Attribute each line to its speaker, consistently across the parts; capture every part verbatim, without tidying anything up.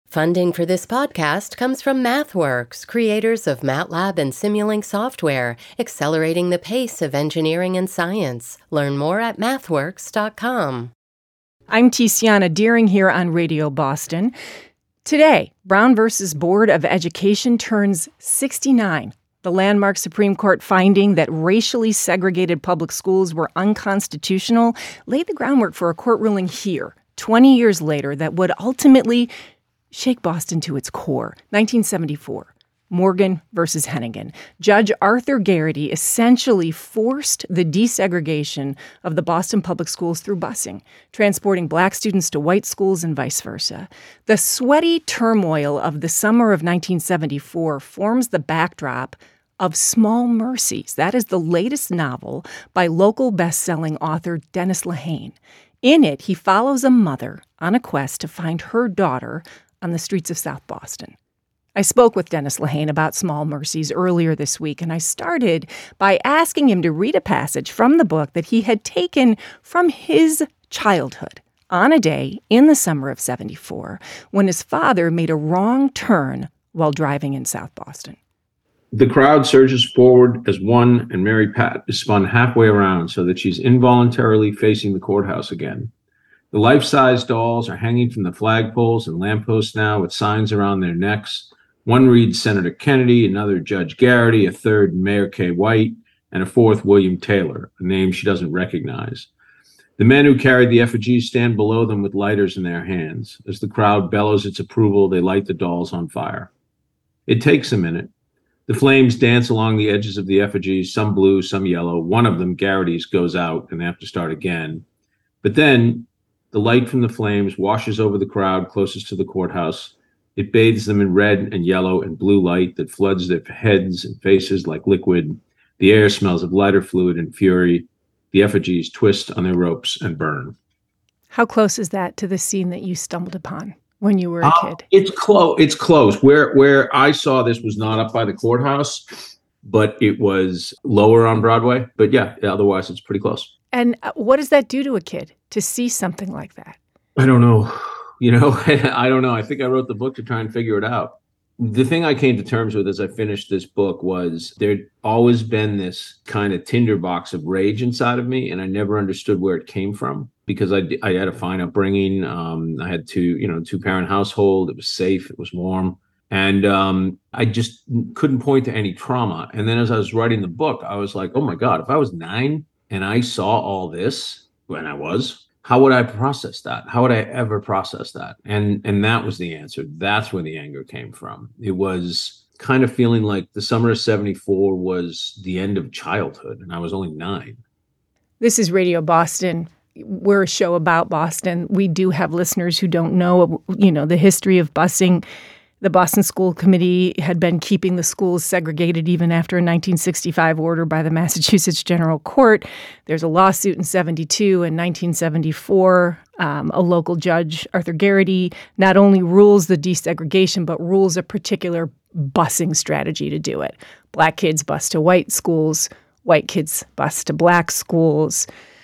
Speaker 1: Funding for this podcast comes from MathWorks, creators of MATLAB and Simulink software, accelerating the pace of engineering and science. Learn more at mathworks dot com.
Speaker 2: I'm Tiziana Deering here on Radio Boston. Today, Brown versus Board of Education turns sixty-nine. The landmark Supreme Court finding that racially segregated public schools were unconstitutional laid the groundwork for a court ruling here, twenty years later, that would ultimately shake Boston to its core. nineteen seventy-four, Morgan versus Hennigan. Judge Arthur Garrity essentially forced the desegregation of the Boston public schools through busing, transporting black students to white schools and vice versa. The sweaty turmoil of the summer of nineteen seventy-four forms the backdrop of Small Mercies. That is the latest novel by local best-selling author Dennis Lehane. In it, he follows a mother on a quest to find her daughter on the streets of South Boston. I spoke with Dennis Lehane about Small Mercies earlier this week, and I started by asking him to read a passage from the book that he had taken from his childhood on a day in the summer of seventy-four when his father made a wrong turn while driving in South Boston.
Speaker 3: The crowd surges forward as one, and Mary Pat is spun halfway around so that she's involuntarily facing the courthouse again. The life-size dolls are hanging from the flagpoles and lampposts now with signs around their necks. One reads Senator Kennedy, another Judge Garrity, a third Mayor Kay White, and a fourth William Taylor, a name she doesn't recognize. The men who carried the effigies stand below them with lighters in their hands. As the crowd bellows its approval, they light the dolls on fire. It takes a minute. The flames dance along the edges of the effigies, some blue, some yellow. One of them, Garrity's, goes out, and they have to start again. But then the light from the flames washes over the crowd closest to the courthouse. It bathes them in red and yellow and blue light that floods their heads and faces like liquid. The air smells of lighter fluid and fury. The effigies twist on their ropes and burn.
Speaker 2: How close is that to the scene that you stumbled upon when you were a
Speaker 3: uh,
Speaker 2: kid?
Speaker 3: It's close. It's close. Where where I saw this was not up by the courthouse, but it was lower on Broadway. But yeah, otherwise it's pretty close.
Speaker 2: And what does that do to a kid to see something like that?
Speaker 3: I don't know. You know, I don't know. I think I wrote the book to try and figure it out. The thing I came to terms with as I finished this book was there'd always been this kind of tinderbox of rage inside of me, and I never understood where it came from because I, I had a fine upbringing. Um, I had two, you know, two-parent household. It was safe. It was warm. And um, I just couldn't point to any trauma. And then as I was writing the book, I was like, oh, my God, if I was nine and I saw all this when I was, how would I process that? How would I ever process that? And and that was the answer. That's where the anger came from. It was kind of feeling like the summer of seventy-four was the end of childhood, and I was only nine.
Speaker 2: This is Radio Boston. We're a show about Boston. We do have listeners who don't know, you know, the history of busing. The Boston School Committee had been keeping the schools segregated even after a nineteen sixty-five order by the Massachusetts General Court. There's a lawsuit in seventy-two and nineteen seventy-four. Um, a local judge, Arthur Garrity, not only rules the desegregation, but rules a particular busing strategy to do it. Black kids bus to white schools, white kids bus to black schools.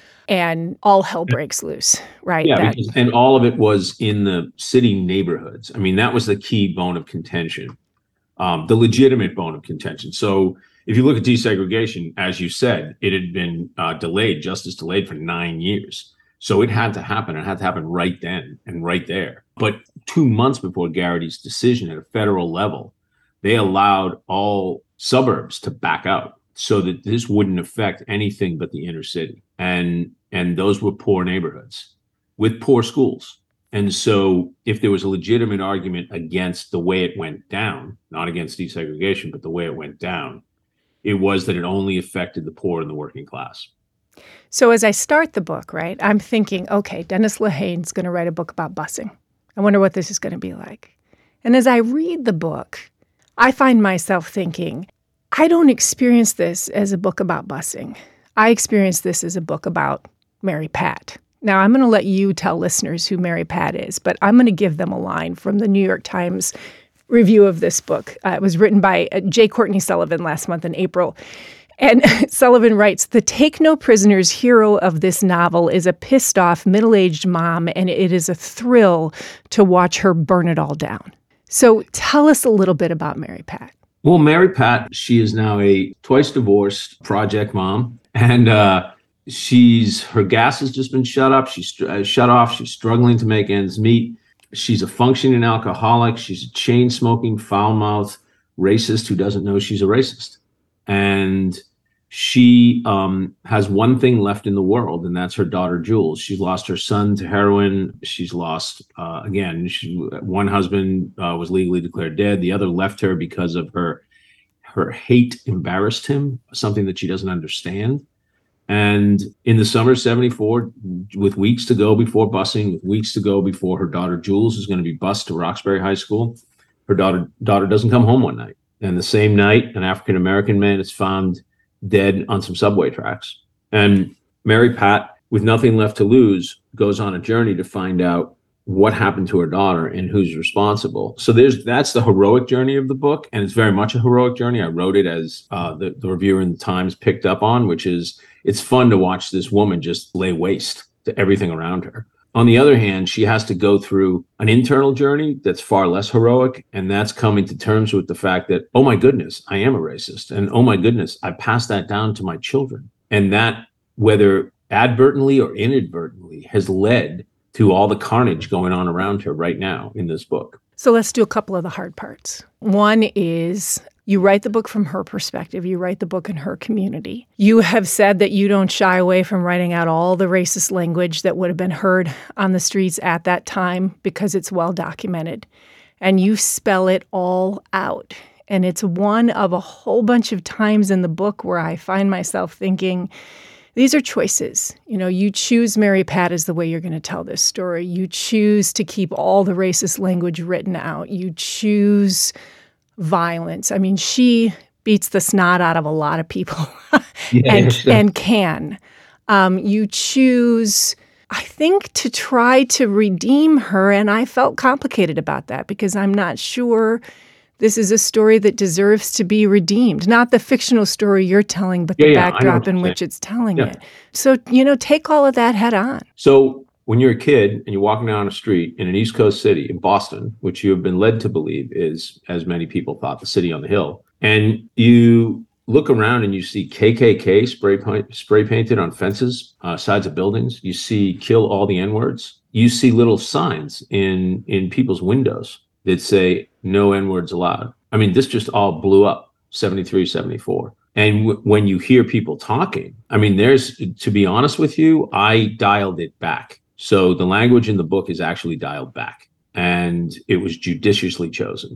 Speaker 2: And all hell breaks loose, right?
Speaker 3: Yeah,
Speaker 2: that,
Speaker 3: because, and all of it was in the city neighborhoods. I mean, that was the key bone of contention, um, the legitimate bone of contention. So if you look at desegregation, as you said, it had been uh, delayed, justice delayed for nine years. So it had to happen. It had to happen right then and right there. But two months before Garrity's decision at a federal level, they allowed all suburbs to back out so that this wouldn't affect anything but the inner city. And And those were poor neighborhoods with poor schools. And so if there was a legitimate argument against the way it went down, not against desegregation, but the way it went down, it was that it only affected the poor and the working class.
Speaker 2: So as I start the book, right, I'm thinking, okay, Dennis Lehane's going to write a book about busing. I wonder what this is going to be like. And as I read the book, I find myself thinking, I don't experience this as a book about busing. I experience this as a book about Mary Pat. Now, I'm going to let you tell listeners who Mary Pat is, but I'm going to give them a line from the New York Times review of this book. Uh, it was written by uh, J. Courtney Sullivan last month in April. And Sullivan writes, the take no prisoners hero of this novel is a pissed off middle-aged mom, and it is a thrill to watch her burn it all down. So tell us a little bit about Mary Pat.
Speaker 3: Well, Mary Pat, she is now a twice divorced project mom, and uh, she's her gas has just been shut up. She's uh, shut off. She's struggling to make ends meet. She's a functioning alcoholic. She's a chain-smoking, foul-mouthed racist who doesn't know she's a racist. And she um, has one thing left in the world, and that's her daughter, Jules. She's lost her son to heroin. She's lost, uh, again, she, one husband uh, was legally declared dead. The other left her because of her, her hate embarrassed him, something that she doesn't understand. And in the summer of seventy-four, with weeks to go before busing, with weeks to go before her daughter, Jules, is going to be bused to Roxbury High School, her daughter, daughter doesn't come home one night. And the same night, an African-American man is found dead on some subway tracks. And Mary Pat, with nothing left to lose, goes on a journey to find out what happened to her daughter and who's responsible. So there's that's the heroic journey of the book, and it's very much a heroic journey. I wrote it as uh, the, the reviewer in the Times picked up on, which is it's fun to watch this woman just lay waste to everything around her. On the other hand, she has to go through an internal journey that's far less heroic, and that's coming to terms with the fact that, oh my goodness, I am a racist, and oh my goodness, I passed that down to my children. And that, whether advertently or inadvertently, has led to all the carnage going on around her right now in this book.
Speaker 2: So let's do a couple of the hard parts. One is you write the book from her perspective. You write the book in her community. You have said that you don't shy away from writing out all the racist language that would have been heard on the streets at that time because it's well documented. And you spell it all out. And it's one of a whole bunch of times in the book where I find myself thinking, these are choices. You know, you choose Mary Pat as the way you're going to tell this story. You choose to keep all the racist language written out. You choose violence. I mean, she beats the snot out of a lot of people
Speaker 3: yeah,
Speaker 2: and,
Speaker 3: sure.
Speaker 2: and can. Um, you choose, I think, to try to redeem her, and I felt complicated about that because I'm not sure this is a story that deserves to be redeemed. Not the fictional story you're telling, but
Speaker 3: yeah,
Speaker 2: the
Speaker 3: yeah,
Speaker 2: backdrop in which it's telling
Speaker 3: yeah.
Speaker 2: it. So, you know, take all of that head on.
Speaker 3: So when you're a kid and you're walking down a street in an East Coast city in Boston, which you have been led to believe is, as many people thought, the city on the hill, and you look around and you see K K K spray paint, spray painted on fences, uh, sides of buildings, you see kill all the N-words, you see little signs in, in people's windows that say no N-words allowed. I mean, this just all blew up, seventy-three, seventy-four. And w- when you hear people talking, I mean, there's, to be honest with you, I dialed it back. So the language in the book is actually dialed back, and it was judiciously chosen.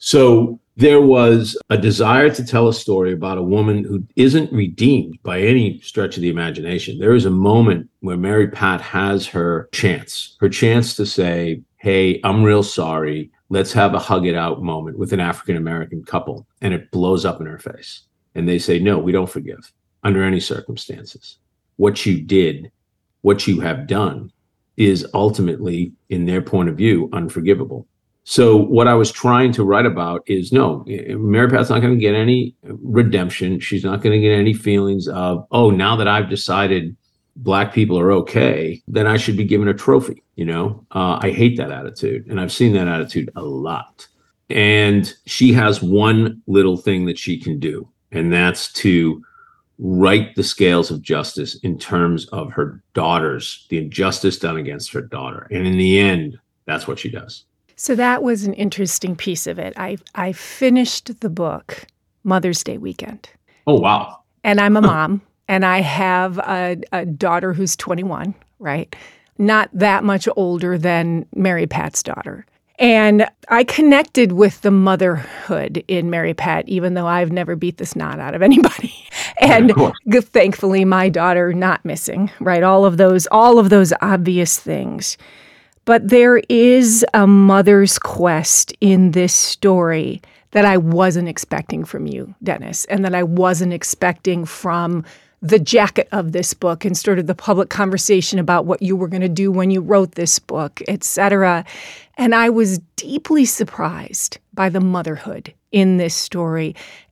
Speaker 3: So there was a desire to tell a story about a woman who isn't redeemed by any stretch of the imagination. There is a moment where Mary Pat has her chance, her chance to say, hey, I'm real sorry. Let's have a hug it out moment with an African-American couple. And it blows up in her face. And they say, no, we don't forgive under any circumstances. What you did, what you have done is ultimately, in their point of view, unforgivable. So what I was trying to write about is, no, Mary Pat's not going to get any redemption. She's not going to get any feelings of, oh, now that I've decided Black people are okay, then I should be given a trophy. You know, uh, I hate that attitude. And I've seen that attitude a lot. And she has one little thing that she can do, and that's to right the scales of justice in terms of her daughters, the injustice done against her daughter. And in the end, that's what she does.
Speaker 2: So that was an interesting piece of it. I I finished the book Mother's Day weekend.
Speaker 3: Oh, wow.
Speaker 2: And I'm a mom, and I have a, a daughter who's twenty-one, right? Not that much older than Mary Pat's daughter. And I connected with the motherhood in Mary Pat, even though I've never beat the snot out of anybody. And yeah, thankfully, my daughter not missing, right? All of those, all of those obvious things. But there is a mother's quest in this story that I wasn't expecting from you, Dennis, and that I wasn't expecting from the jacket of this book and sort of the public conversation about what you were going to do when you wrote this book, et cetera. And I was deeply surprised by the motherhood in this story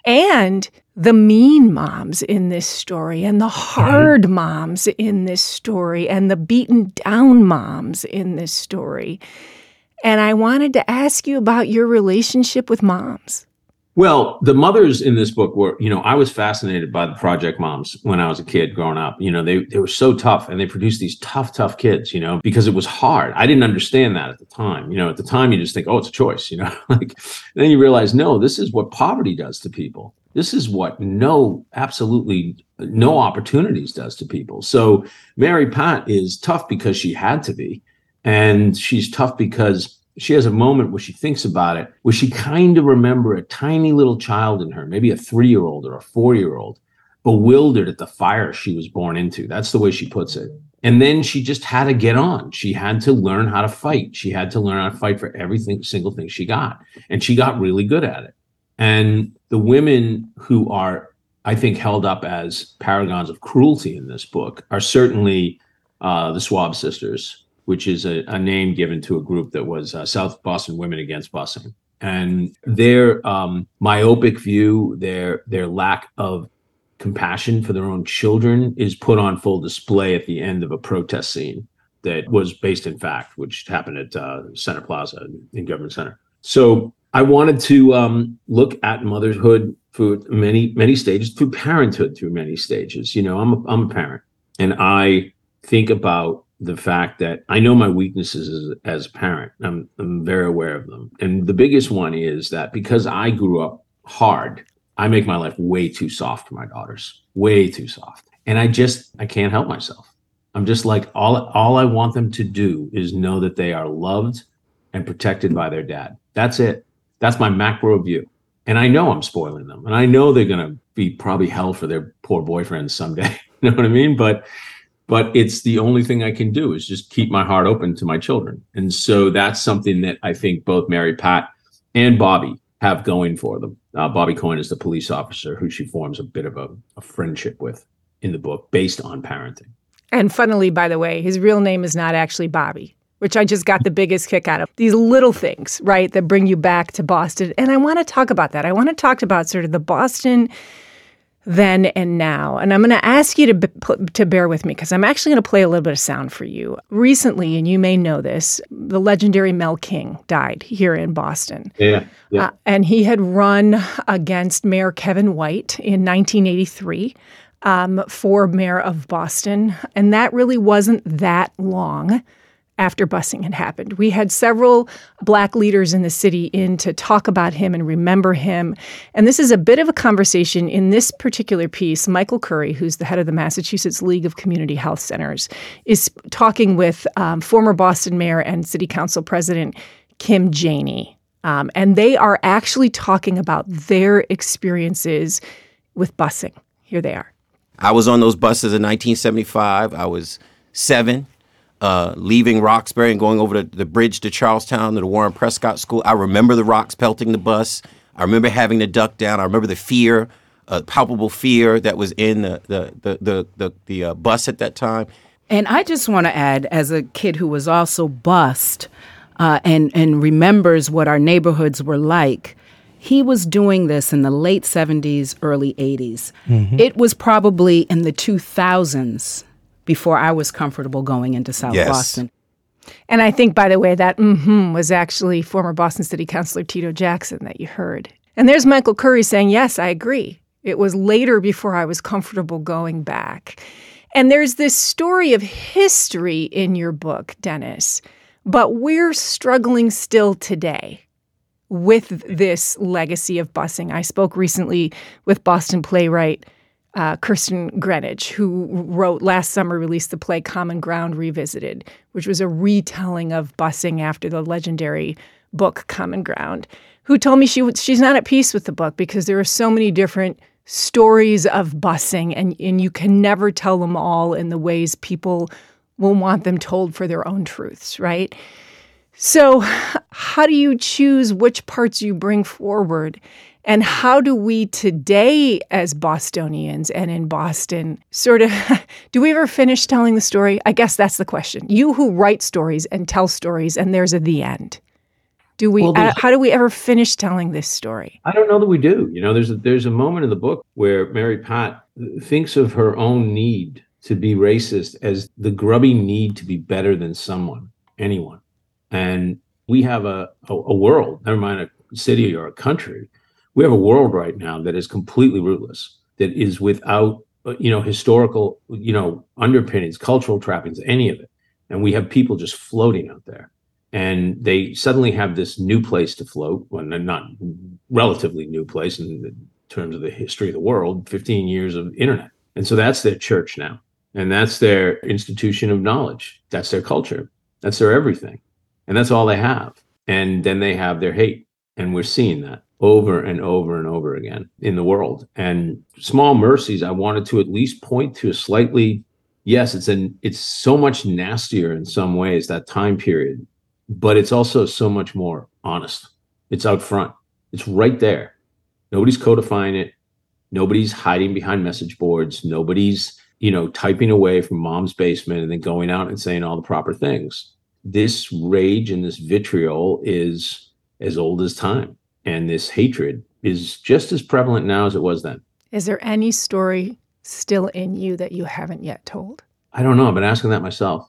Speaker 2: and the mean moms in this story and the hard moms in this story and the beaten down moms in this story. And I wanted to ask you about your relationship with moms.
Speaker 3: Well, the mothers in this book were, you know, I was fascinated by the project moms when I was a kid growing up. You know, they, they were so tough and they produced these tough, tough kids, you know, because it was hard. I didn't understand that at the time. You know, at the time you just think, oh, it's a choice, you know, like then you realize, no, this is what poverty does to people. This is what no, absolutely no opportunities does to people. So Mary Pat is tough because she had to be. And she's tough because she has a moment where she thinks about it, where she kind of remember a tiny little child in her, maybe a three-year-old or a four-year-old, bewildered at the fire she was born into. That's the way she puts it. And then she just had to get on. She had to learn how to fight. She had to learn how to fight for everything, single thing she got. And she got really good at it. And the women who are, I think, held up as paragons of cruelty in this book are certainly uh, the Schwab sisters, which is a, a name given to a group that was uh, South Boston Women Against Busing. And their um, myopic view, their their lack of compassion for their own children is put on full display at the end of a protest scene that was based in fact, which happened at uh, Center Plaza in Government Center. So I wanted to um, look at motherhood through many, many stages, through parenthood through many stages. You know, I'm a, I'm a parent, and I think about the fact that I know my weaknesses as, as a parent. I'm, I'm very aware of them. And the biggest one is that because I grew up hard, I make my life way too soft for my daughters, way too soft. And I just, I can't help myself. I'm just like, all, all I want them to do is know that they are loved and protected by their dad. That's it. That's my macro view. And I know I'm spoiling them. And I know they're going to be probably hell for their poor boyfriends someday. You know what I mean? But But it's the only thing I can do is just keep my heart open to my children. And so that's something that I think both Mary Pat and Bobby have going for them. Uh, Bobby Coyne is the police officer who she forms a bit of a, a friendship with in the book based on parenting.
Speaker 2: And funnily, by the way, his real name is not actually Bobby, which I just got the biggest kick out of. These little things, right, that bring you back to Boston. And I want to talk about that. I want to talk about sort of the Boston then and now. And I'm going to ask you to to bear with me because I'm actually going to play a little bit of sound for you. Recently, and you may know this, the legendary Mel King died here in Boston.
Speaker 3: Yeah, yeah.
Speaker 2: Uh, and he had run against Mayor Kevin White in nineteen eighty-three um, for mayor of Boston. And that really wasn't that long after busing had happened. We had several Black leaders in the city in to talk about him and remember him. And this is a bit of a conversation in this particular piece. Michael Curry, who's the head of the Massachusetts League of Community Health Centers, is talking with um, former Boston Mayor and City Council President Kim Janey. Um, and they are actually talking about their experiences with busing. Here they are.
Speaker 4: I was on those buses in nineteen seventy-five. I was seven. Uh, leaving Roxbury and going over the, the bridge to Charlestown to the Warren Prescott School. I remember the rocks pelting the bus. I remember having to duck down. I remember the fear, uh, palpable fear that was in the the the the, the, the uh, bus at that time.
Speaker 5: And I just want to add, as a kid who was also bused uh, and and remembers what our neighborhoods were like, he was doing this in the late seventies, early eighties. Mm-hmm. It was probably in the two thousands before I was comfortable going into South
Speaker 4: yes.
Speaker 5: Boston.
Speaker 2: And I think, by the way, that mm-hmm was actually former Boston City Councilor Tito Jackson that you heard. And there's Michael Curry saying, yes, I agree. It was later before I was comfortable going back. And there's this story of history in your book, Dennis, but we're struggling still today with this legacy of busing. I spoke recently with Boston playwright Uh, Kirsten Greenidge, who wrote last summer, released the play Common Ground Revisited, which was a retelling of busing after the legendary book Common Ground, who told me she w- she's not at peace with the book because there are so many different stories of busing, and, and you can never tell them all in the ways people will want them told for their own truths, right? So how do you choose which parts you bring forward? And how do we today, as Bostonians and in Boston, sort of, do we ever finish telling the story? I guess that's the question. You who write stories and tell stories, and there's a the end. Do we?
Speaker 3: Well,
Speaker 2: uh, how do we ever finish telling this story?
Speaker 3: I don't know that we do. You know, there's a, there's a moment in the book where Mary Pat thinks of her own need to be racist as the grubby need to be better than someone, anyone. And we have a, a, a world, never mind a city or a country, we have a world right now that is completely rootless, that is without, you know, historical, you know, underpinnings, cultural trappings, any of it. And we have people just floating out there. And they suddenly have this new place to float, well, not relatively new place in terms of the history of the world, fifteen years of internet. And so that's their church now. And that's their institution of knowledge. That's their culture. That's their everything. And that's all they have. And then they have their hate. And we're seeing that over and over and over again in the world. And Small Mercies, I wanted to at least point to a slightly, yes, it's an it's so much nastier in some ways, that time period, but it's also so much more honest. It's out front. It's right there. Nobody's codifying it. Nobody's hiding behind message boards. Nobody's, you know, typing away from mom's basement and then going out and saying all the proper things. This rage and this vitriol is as old as time. And this hatred is just as prevalent now as it was then.
Speaker 2: Is there any story still in you that you haven't yet told?
Speaker 3: I don't know. I've been asking that myself.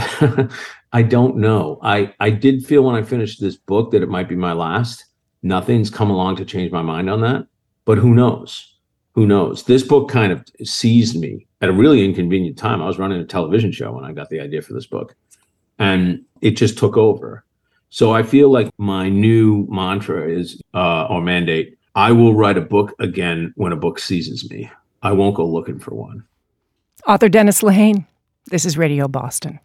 Speaker 3: I don't know. I, I did feel when I finished this book that it might be my last. Nothing's come along to change my mind on that. But who knows? Who knows? This book kind of seized me at a really inconvenient time. I was running a television show when I got the idea for this book. And it just took over. So I feel like my new mantra is, uh, or mandate, I will write a book again when a book seizes me. I won't go looking for one.
Speaker 2: Author Dennis Lehane, this is Radio Boston.